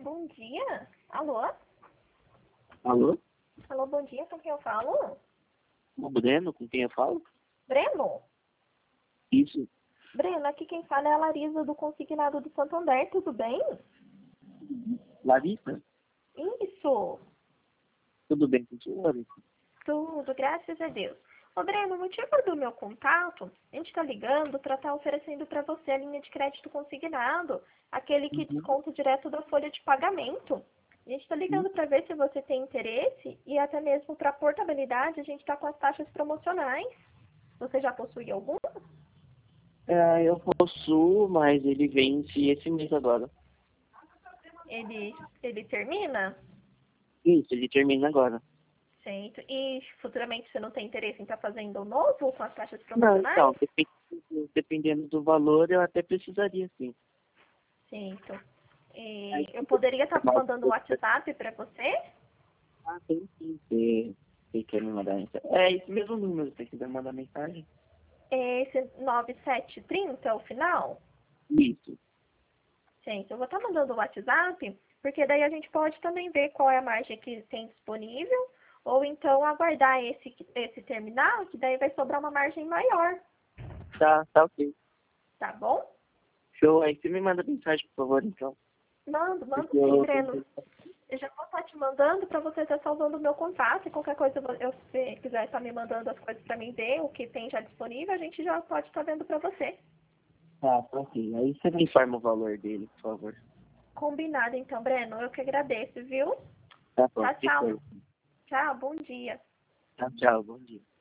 bom dia. Alô? Alô? Alô, bom dia, com quem eu falo? O Breno, com quem eu falo? Breno? Isso. Breno, aqui quem fala é a Larisa do Consignado do Santander, tudo bem? Larissa? Isso, Tudo bem com você, Larissa? tudo, graças a Deus. Ô Breno, o motivo do meu contato, a gente tá ligando para estar oferecendo para você a linha de crédito consignado, aquele que desconta direto da folha de pagamento. A gente está ligando para ver se você tem interesse e até mesmo para portabilidade a gente está com as taxas promocionais. Você já possui algum? Eu possuo, mas ele vence esse mês agora. Ele termina? Isso, ele termina agora. Certo. E futuramente você não tem interesse em estar fazendo um novo com as taxas Não, promocionais? então, dependendo do valor, eu até precisaria, sim. Certo. Aí, Eu poderia estar mandando um WhatsApp para você? tem sim, você quer me mandar mensagem. É esse mesmo número, se você quiser mandar mensagem. É esse 9730 é o final? Isso. Certo. Eu vou estar mandando o WhatsApp, porque daí a gente pode também ver qual é a margem que tem disponível, ou então aguardar esse terminal, que daí vai sobrar uma margem maior, Tá ok. tá bom? Show. Aí você me manda mensagem, por favor, então. Mando Porque sim, eu... Breno. Eu já vou estar te mandando para você estar salvando o meu contato. E qualquer coisa, se quiser estar me mandando as coisas para mim ver, o que tem já disponível, a gente já pode estar vendo para você. Tá ok. Aí você me informa o valor dele, por favor. Combinado, então, Breno. Eu que agradeço, viu? Tá bom. Tchau, tchau. Depois. Tchau, bom dia. Tchau, bom dia.